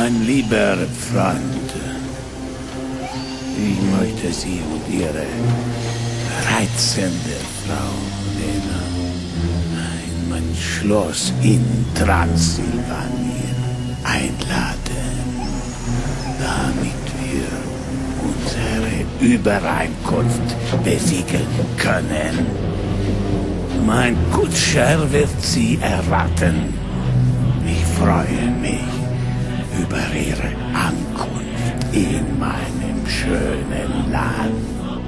Mein lieber Freund, ich möchte Sie und Ihre reizende Frau Lena in mein Schloss in Transsilvanien einladen, damit wir unsere Übereinkunft besiegeln können. Mein Kutscher wird Sie erwarten. Ich freue mich über Ihre Ankunft in meinem schönen Land.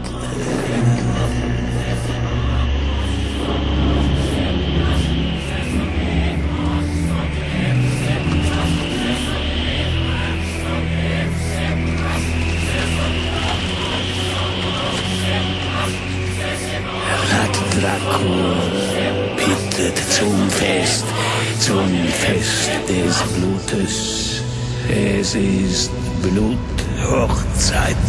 Vlad Dracul bittet zum Fest des Blutes. Es ist Bluthochzeit.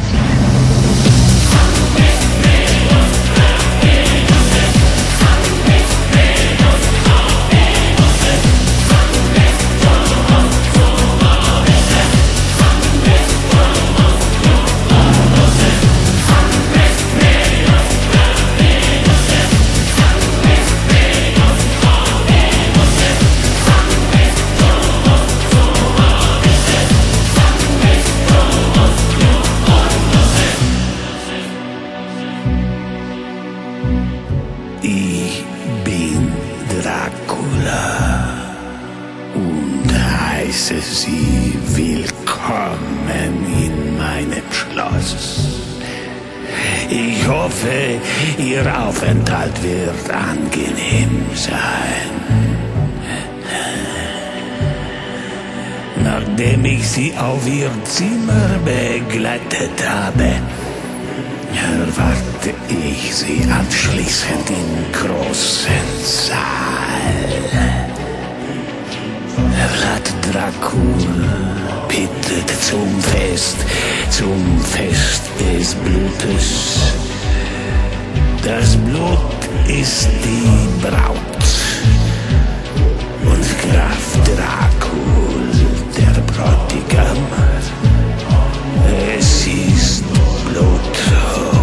Ich bin Dracula und heiße Sie willkommen in meinem Schloss. Ich hoffe, Ihr Aufenthalt wird angenehm sein. Nachdem ich Sie auf Ihr Zimmer begleitet habe, erwarte ich Sie anschließend im großen Saal. Vlad Dracul bittet zum Fest des Blutes. Das Blut ist die Braut und Graf Dracul der Bräutigam. Es ist Bluthochzeit.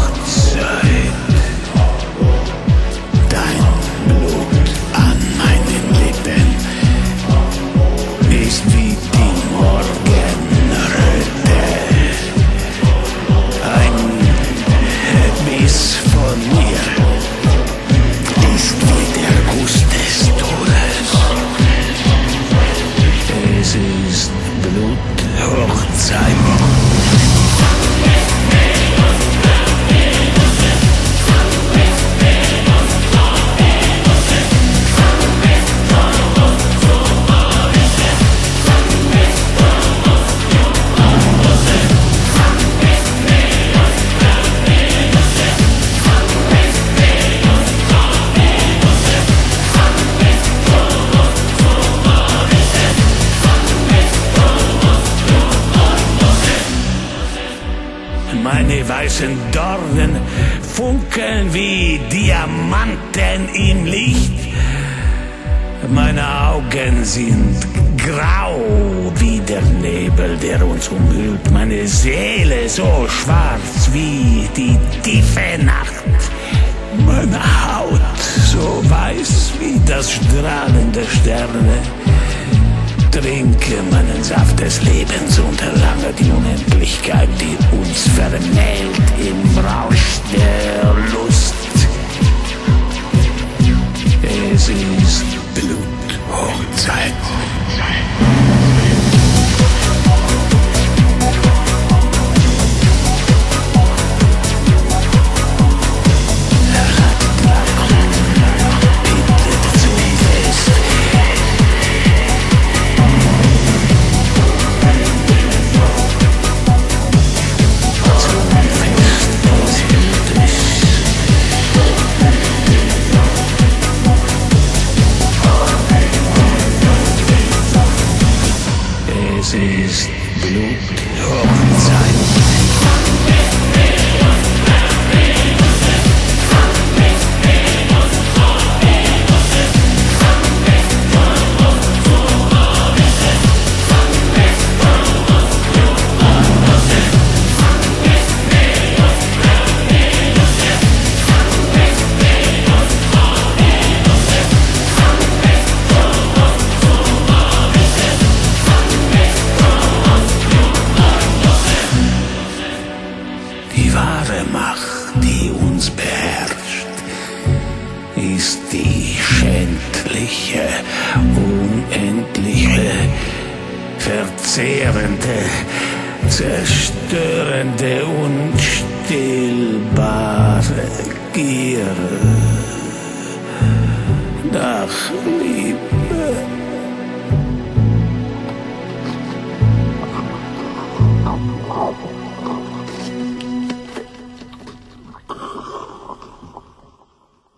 Dein Blut an meinen Lippen ist wie die Morgenröte. Ein Biss von mir ist wie der Kuss des Todes. Es ist Bluthochzeit. Meine weißen Dornen funkeln wie Diamanten im Licht. Meine Augen sind grau wie der Nebel, der uns umhüllt. Meine Seele so schwarz wie die tiefe Nacht. Meine Haut so weiß wie das Strahlen der Sterne. Trinke meinen Saft des Lebens und erlange die Unendlichkeit, die uns vermählt im Rausch der Lust. Es ist Bluthochzeit. ist die schändliche, unendliche, verzehrende, zerstörende, unstillbare Gier nach Liebe.